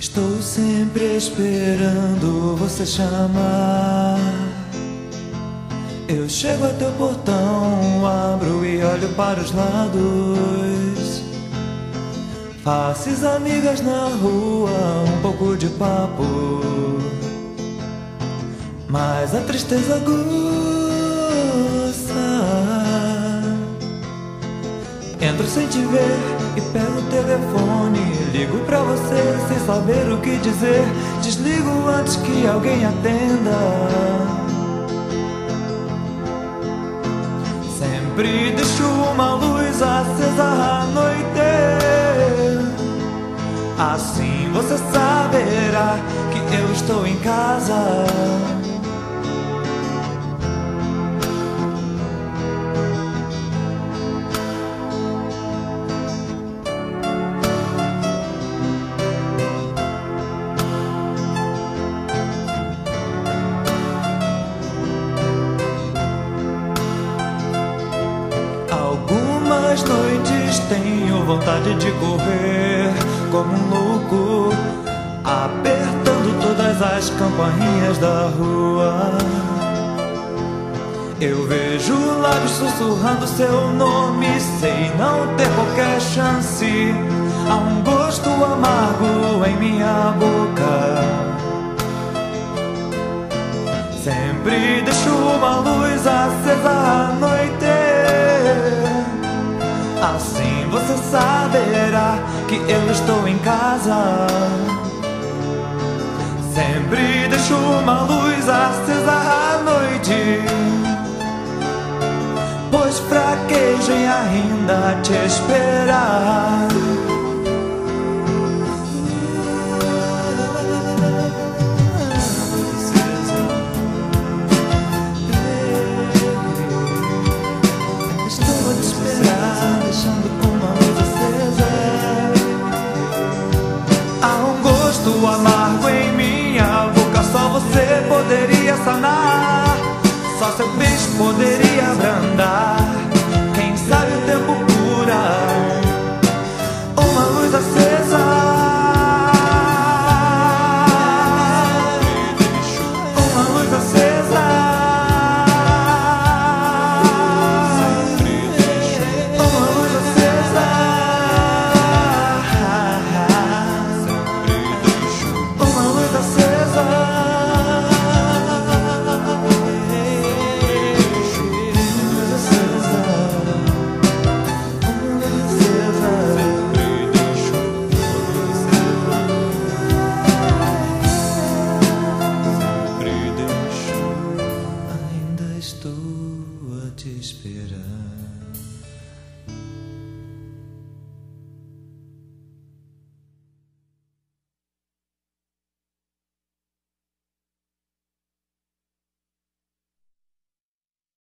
Estou sempre esperando você chamar. Eu chego a teu portão, abro e olho para os lados. Faces amigas na rua, um pouco de papo, mas a tristeza aguça. Entro sem te ver e pego o telefone, ligo pra você sem saber o que dizer. Desligo antes que alguém atenda. Sempre deixo uma luz acesa à noite. Assim você saberá que eu estou em casa. Algumas noites tenho vontade de correr como um louco, apertando todas as campainhas da rua. Eu vejo lábios sussurrando seu nome, sei não ter qualquer chance. Há um gosto amargo em minha boca. Sempre deixo uma luz acesa à noite. Assim você saberá que eu estou em casa. Sempre deixo uma luz acesa à noite, pois fraquejo em ainda te esperar. Estou a te esperar, deixando uma luz acesa. Há um gosto amargo em minha boca, só você poderia sanar. Só seu beijo poderia